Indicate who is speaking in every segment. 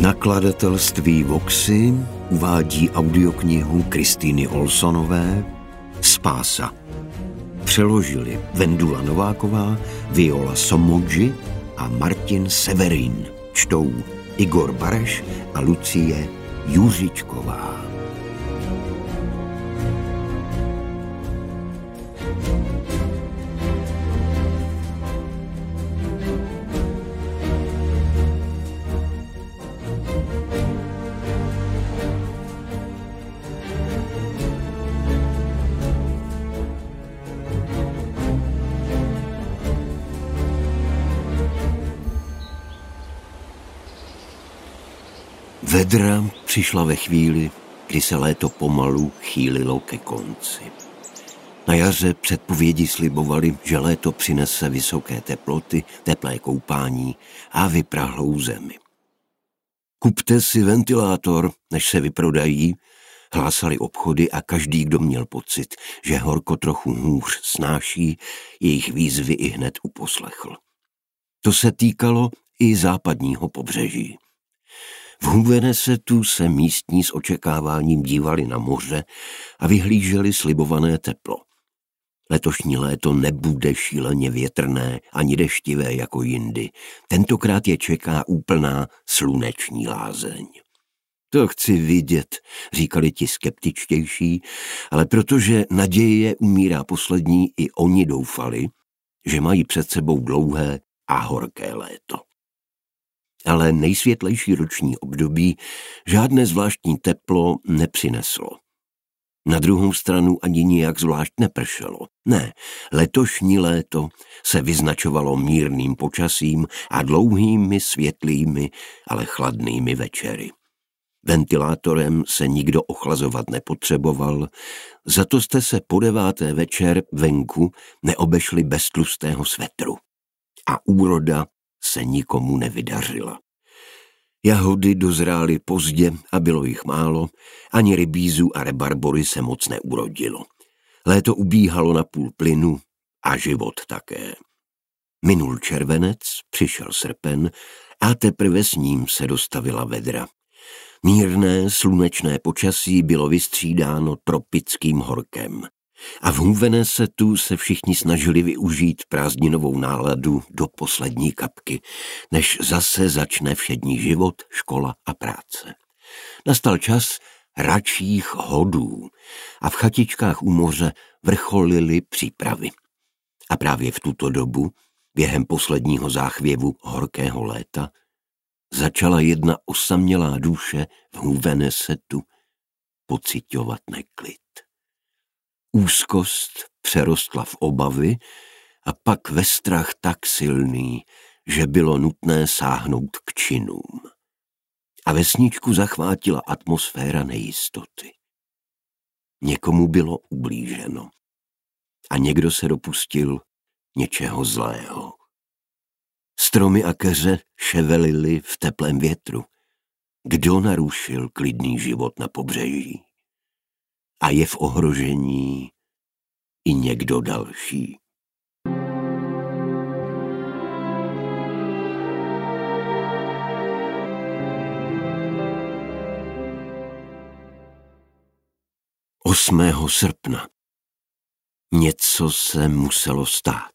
Speaker 1: Nakladatelství Voxy uvádí audioknihu Kristýny Olsonové Spása. Přeložili Vendula Nováková, Viola Somogyi a Martin Severin. Čtou Igor Bareš a Lucie Juřičková. Vedra přišla ve chvíli, kdy se léto pomalu chýlilo ke konci. Na jaře předpovědi slibovaly, že léto přinese vysoké teploty, teplé koupání a vyprahlou zemi. Kupte si ventilátor, než se vyprodají, hlásali obchody a každý, kdo měl pocit, že horko trochu hůř snáší, jejich výzvy ihned uposlechl. To se týkalo i západního pobřeží. V Houvenessetu se místní s očekáváním dívali na moře a vyhlíželi slibované teplo. Letošní léto nebude šíleně větrné ani deštivé jako jindy. Tentokrát je čeká úplná sluneční lázeň. To chci vidět, říkali ti skeptičtější, ale protože naděje umírá poslední, i oni doufali, že mají před sebou dlouhé a horké léto. Ale nejsvětlejší roční období žádné zvláštní teplo nepřineslo. Na druhou stranu ani nijak zvlášť nepršelo. Ne, letošní léto se vyznačovalo mírným počasím a dlouhými, světlými, ale chladnými večery. Ventilátorem se nikdo ochlazovat nepotřeboval, za to jste se po 9. večer venku neobešli bez tlustého svetru. A úroda se nikomu nevydařila. Jahody dozrály pozdě a bylo jich málo, ani rybízů a rebarbory se moc neurodilo. Léto ubíhalo na půl plynu a život také. Minul červenec, přišel srpen a teprve s ním se dostavila vedra. Mírné, slunečné počasí bylo vystřídáno tropickým horkem. A v Houvenessetu se všichni snažili využít prázdninovou náladu do poslední kapky, než zase začne všední život, škola a práce. Nastal čas račích hodů a v chatičkách u moře vrcholily přípravy. A právě v tuto dobu, během posledního záchvěvu horkého léta, začala jedna osamělá duše v Houvenessetu pociťovat neklid. Úzkost přerostla v obavy a pak ve strach tak silný, že bylo nutné sáhnout k činům. A vesničku zachvátila atmosféra nejistoty. Někomu bylo ublíženo a někdo se dopustil něčeho zlého. Stromy a keře ševelily v teplém větru. Kdo narušil klidný život na pobřeží? A je v ohrožení i někdo další. Osmého srpna. Něco se muselo stát.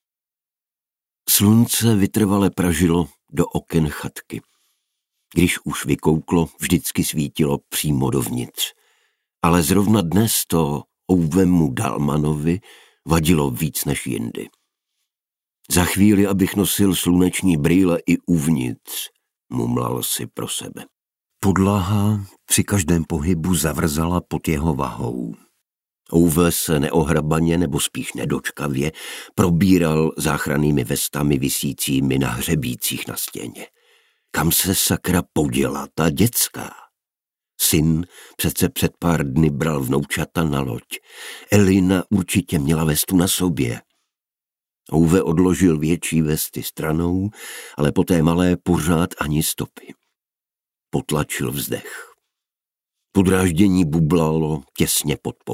Speaker 1: Slunce vytrvale pražilo do oken chatky. Když už vykouklo, vždycky svítilo přímo dovnitř. Ale zrovna dnes to Ouvemu Dalmanovi vadilo víc než jindy. Za chvíli, abych nosil sluneční brýle i uvnitř, mumlal si pro sebe. Podlaha při každém pohybu zavrzala pod jeho vahou. Ouve se neohrabaně nebo spíš nedočkavě probíral záchrannými vestami visícími na hřebících na stěně. Kam se sakra poděla ta dětská? Syn přece před pár dny bral vnoučata na loď. Elina určitě měla vestu na sobě. Ouve odložil větší vesty stranou, ale po té malé pořád ani stopy. Potlačil vzdech. Podráždění bublalo těsně pod